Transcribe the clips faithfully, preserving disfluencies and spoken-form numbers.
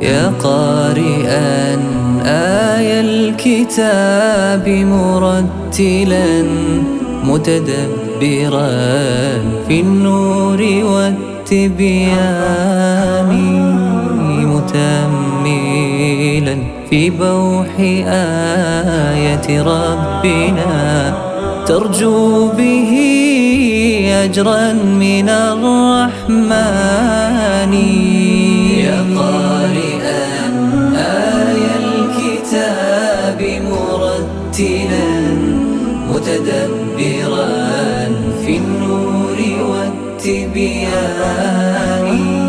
يا قارئا آي الكتاب مرتلا متدبرا في النور والتبيان، متأملا في بوح آية ربنا ترجو به أجرا من الرحمن. يا قارئا آي الكتاب مرتلا متدبرا في النور والتبيان،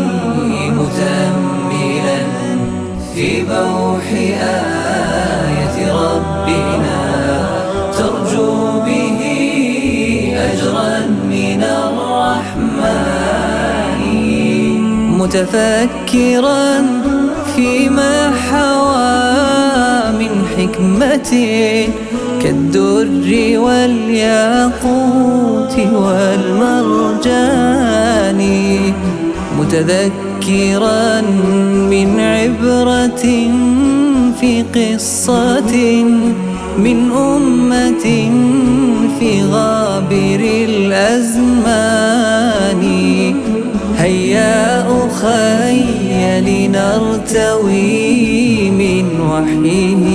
متأملا في بوح آية ربنا ترجو به أجرا من الرحمن، متفكرا فيما حوى من حكمة كالدر والياقوت والمرجان، متذكرا من عبرة في قصة من أمة في غابر الأزمان. هيا أخي لنرتوي من وحيه